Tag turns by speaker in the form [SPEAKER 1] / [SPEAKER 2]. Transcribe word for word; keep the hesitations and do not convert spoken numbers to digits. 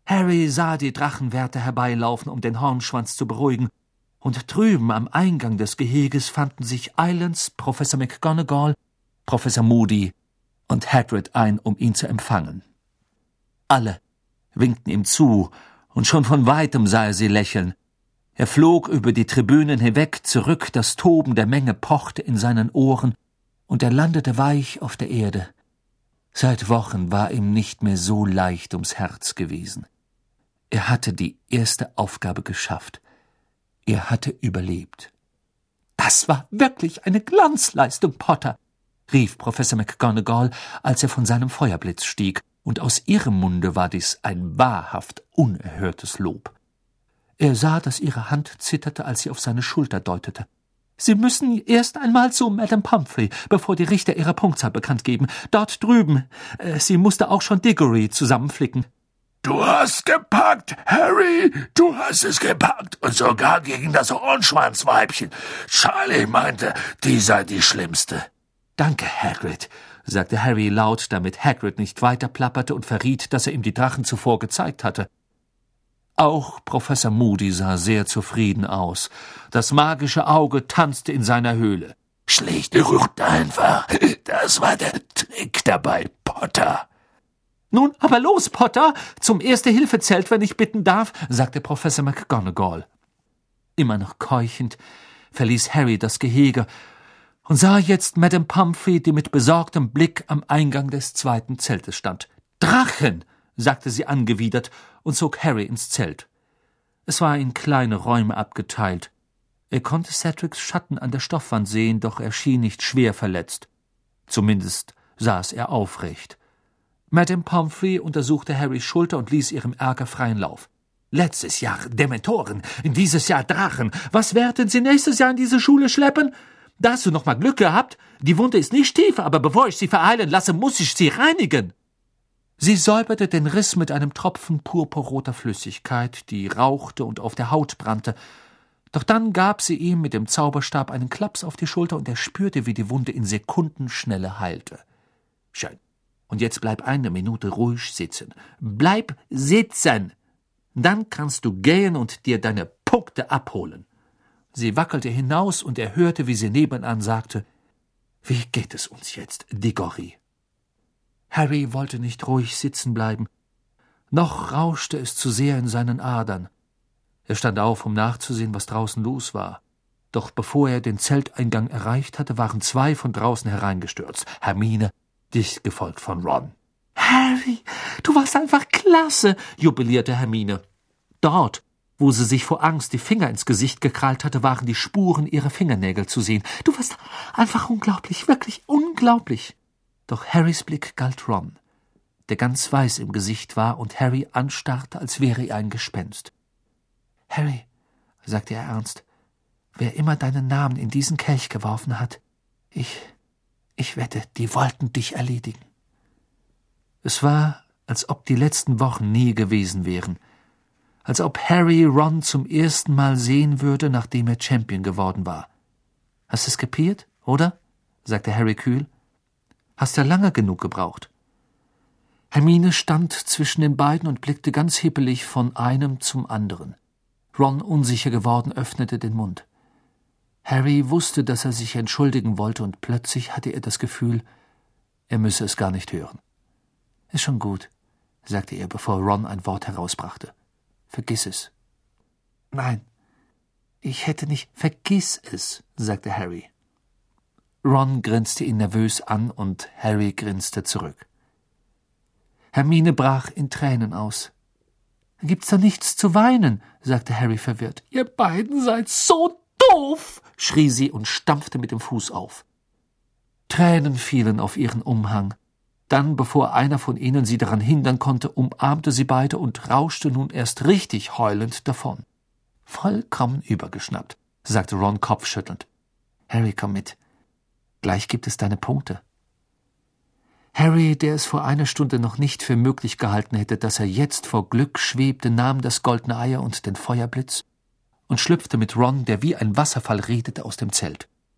[SPEAKER 1] Harry sah die Drachenwärter herbeilaufen, um den Hornschwanz zu beruhigen, und drüben am Eingang des Geheges fanden sich Eilends, Professor McGonagall, Professor Moody und Hagrid ein, um ihn zu empfangen. Alle winkten ihm zu, und schon von weitem sah er sie lächeln. Er flog über die Tribünen hinweg zurück, das Toben der Menge pochte in seinen Ohren, und er landete weich auf der Erde. Seit Wochen war ihm nicht mehr so leicht ums Herz gewesen. Er hatte die erste Aufgabe geschafft. Er hatte überlebt. »Das war wirklich eine Glanzleistung, Potter«, rief Professor McGonagall, als er von seinem Feuerblitz stieg, und aus ihrem Munde war dies ein wahrhaft unerhörtes Lob. Er sah, dass ihre Hand zitterte, als sie auf seine Schulter deutete. »Sie müssen erst einmal zu Madame Pomfrey, bevor die Richter ihre Punktzahl bekannt geben. Dort drüben. Äh, sie musste auch schon Diggory zusammenflicken.«
[SPEAKER 2] »Du hast gepackt, Harry, du hast es gepackt, und sogar gegen das Hornschwanzweibchen. Charlie meinte, die sei die Schlimmste.«
[SPEAKER 1] »Danke, Hagrid«, sagte Harry laut, damit Hagrid nicht weiter plapperte und verriet, dass er ihm die Drachen zuvor gezeigt hatte. Auch Professor Moody sah sehr zufrieden aus. Das magische Auge tanzte in seiner Höhle.
[SPEAKER 2] »Schlicht und einfach, das war der Trick dabei, Potter.«
[SPEAKER 1] »Nun, aber los, Potter, zum Erste-Hilfe-Zelt, wenn ich bitten darf«, sagte Professor McGonagall. Immer noch keuchend verließ Harry das Gehege und sah jetzt Madame Pomfrey, die mit besorgtem Blick am Eingang des zweiten Zeltes stand. »Drachen«, sagte sie angewidert und zog Harry ins Zelt. Es war in kleine Räume abgeteilt. Er konnte Cedrics Schatten an der Stoffwand sehen, doch er schien nicht schwer verletzt. Zumindest saß er aufrecht. Madame Pomfrey untersuchte Harrys Schulter und ließ ihrem Ärger freien Lauf. »Letztes Jahr Dementoren, dieses Jahr Drachen. Was werden Sie nächstes Jahr in diese Schule schleppen? Da hast du noch mal Glück gehabt. Die Wunde ist nicht tief, aber bevor ich sie verheilen lasse, muss ich sie reinigen.« Sie säuberte den Riss mit einem Tropfen purpurroter Flüssigkeit, die rauchte und auf der Haut brannte. Doch dann gab sie ihm mit dem Zauberstab einen Klaps auf die Schulter, und er spürte, wie die Wunde in Sekundenschnelle heilte. »Schön. Und jetzt bleib eine Minute ruhig sitzen. Bleib sitzen! Dann kannst du gehen und dir deine Punkte abholen.« Sie wackelte hinaus, und er hörte, wie sie nebenan sagte, »Wie geht es uns jetzt, Diggory?« Harry wollte nicht ruhig sitzen bleiben. Noch rauschte es zu sehr in seinen Adern. Er stand auf, um nachzusehen, was draußen los war. Doch bevor er den Zelteingang erreicht hatte, waren zwei von draußen hereingestürzt. Hermine, dicht gefolgt von Ron. »Harry, du warst einfach klasse«, jubilierte Hermine. Dort, wo sie sich vor Angst die Finger ins Gesicht gekrallt hatte, waren die Spuren ihrer Fingernägel zu sehen. »Du warst einfach unglaublich, wirklich unglaublich.« Doch Harrys Blick galt Ron, der ganz weiß im Gesicht war und Harry anstarrte, als wäre er ein Gespenst. »Harry«, sagte er ernst, »wer immer deinen Namen in diesen Kelch geworfen hat, ich, ich wette, die wollten dich erledigen.« Es war, als ob die letzten Wochen nie gewesen wären, als ob Harry Ron zum ersten Mal sehen würde, nachdem er Champion geworden war. »Hast es kapiert, oder?«, sagte Harry kühl. »Hast ja lange genug gebraucht.« Hermine stand zwischen den beiden und blickte ganz hippelig von einem zum anderen. Ron, unsicher geworden, öffnete den Mund. Harry wusste, dass er sich entschuldigen wollte, und plötzlich hatte er das Gefühl, er müsse es gar nicht hören. »Ist schon gut«, sagte er, bevor Ron ein Wort herausbrachte. »Vergiss es.« »Nein, ich hätte nicht...« »Vergiss es«, sagte Harry. Ron grinste ihn nervös an, und Harry grinste zurück. Hermine brach in Tränen aus. »Gibt's da nichts zu weinen?«, sagte Harry verwirrt. »Ihr beiden seid so doof«, schrie sie und stampfte mit dem Fuß auf. Tränen fielen auf ihren Umhang. Dann, bevor einer von ihnen sie daran hindern konnte, umarmte sie beide und rauschte nun erst richtig heulend davon. »Vollkommen übergeschnappt«, sagte Ron kopfschüttelnd. »Harry, komm mit. Gleich gibt es deine Punkte.« Harry, der es vor einer Stunde noch nicht für möglich gehalten hätte, dass er jetzt vor Glück schwebte, nahm das goldene Eier und den Feuerblitz und schlüpfte mit Ron, der wie ein Wasserfall redete, aus dem Zelt.